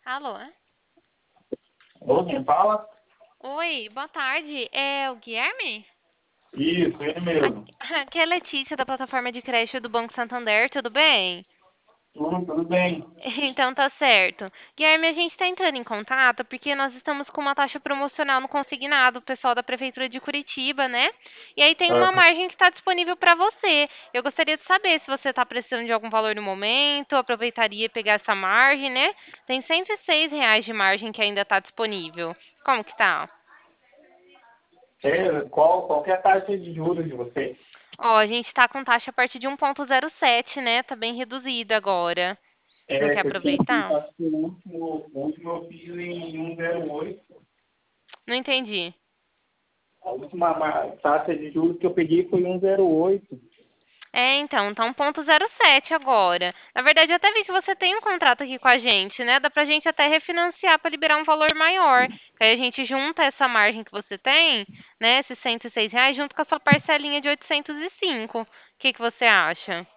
Alô? Ô, quem fala? Oi, boa tarde. É o Guilherme? Isso, ele mesmo. Aqui é a Letícia, da plataforma de crédito do Banco Santander, tudo bem? Tudo bem. Então tá certo. Guilherme, a gente está entrando em contato porque nós estamos com uma taxa promocional no consignado, o pessoal da Prefeitura de Curitiba, né? E aí tem uma Aham. margem que está disponível para você. Eu gostaria de saber se você está precisando de algum valor no momento, aproveitaria e pegar essa margem, né? Tem R$ 106 de margem que ainda está disponível. Como que tá? Qual que é a taxa de juros de vocês? Ó, a gente tá com taxa a partir de 1,07, né? Tá bem reduzida agora. Você não quer Que eu tinha visto, aproveitar? acho que o último eu fiz em 1,08. Não entendi. A última taxa de juros que eu peguei foi 1,08. É, então, tá 1,07 agora. Na verdade, eu até vi que você tem um contrato aqui com a gente, né? Dá pra gente até refinanciar para liberar um valor maior. Que aí a gente junta essa margem que você tem, né? Esses R$ 106, junto com a sua parcelinha de 805. O que que você acha?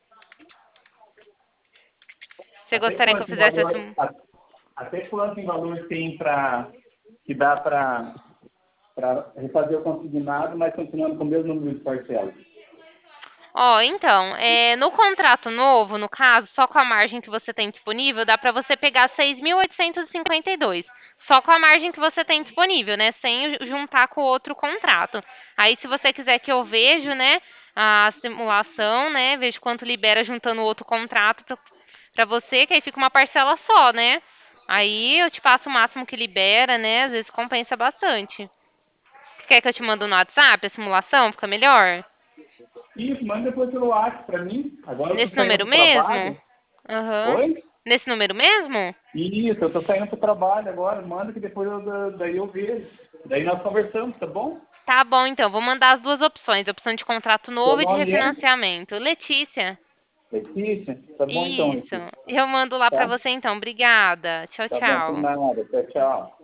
Você Até gostaria que eu quanto em fizesse essa... valor, até quanto em valor tem que dá para refazer o consignado, mas continuando com o mesmo número de parcelas? Ó, então, no contrato novo, no caso, só com a margem que você tem disponível, dá para você pegar 6.852. Só com a margem que você tem disponível, né? Sem juntar com o outro contrato. Aí, se você quiser que eu veja, né, a simulação, né, vejo quanto libera juntando o outro contrato para você, que aí fica uma parcela só, né? Aí eu te passo o máximo que libera, né? Às vezes compensa bastante. Você quer que eu te mando no WhatsApp a simulação? Fica melhor? Isso, manda depois pelo WhatsApp para mim. Agora eu tô Nesse saindo número pro mesmo? trabalho. Aham. Oi? Nesse número mesmo? Isso, eu tô saindo pro trabalho agora, manda que depois daí eu vejo. Daí nós conversamos, tá bom? Tá bom, então. Vou mandar as duas opções. A opção de contrato Seu novo e de nome é refinanciamento. Letícia. Letícia? Tá bom então, Isso. Letícia. Eu mando lá pra Tá? você então. Obrigada. Tchau, Tá bom, por tchau. nada. Tchau, tchau.